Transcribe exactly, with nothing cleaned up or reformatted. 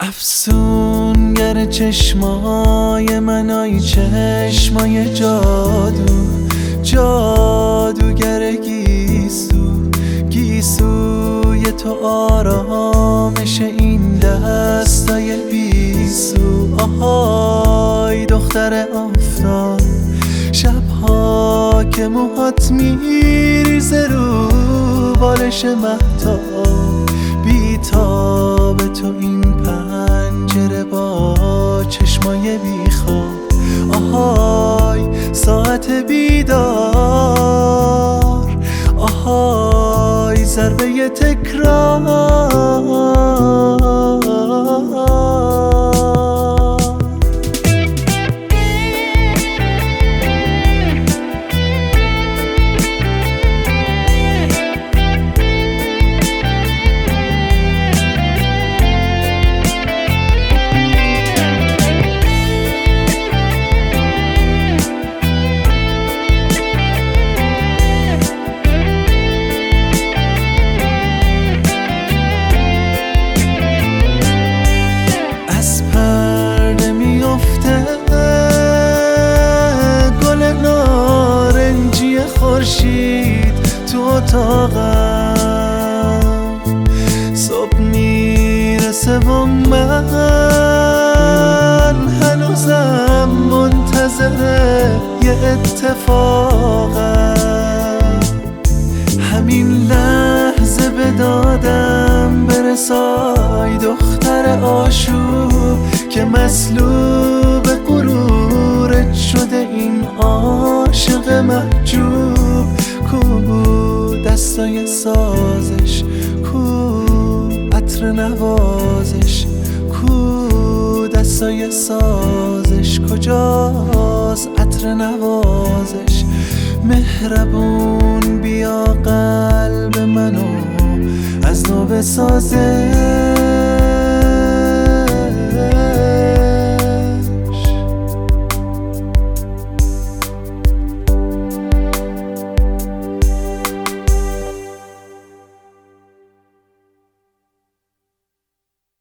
افسونگر چشمای منای چشمای جادو، جادوگر گیسو، گیسوی تو آرامش این دستای بیسو. آهای دختر آفتاب، شبها که موهات میریزه رو بالش مهتاب، بیتاب تو این پنجره با چشمای بیخواب. آهای ساعت بیدار، آهای ضربه تکرار. خورشید تو اتاقم صبح میرسه و من هنوزم منتظر یه اتفاقم. همین لحظه به دادم برسای دختر آشوب که مسلوب غرورت شده این عاشق محجوب. کو دستای سازش، کو عطر نوازش، کو دستای سازش، کجاست عطر نوازش؟ مهربون بیا قلب منو از نو بسازش.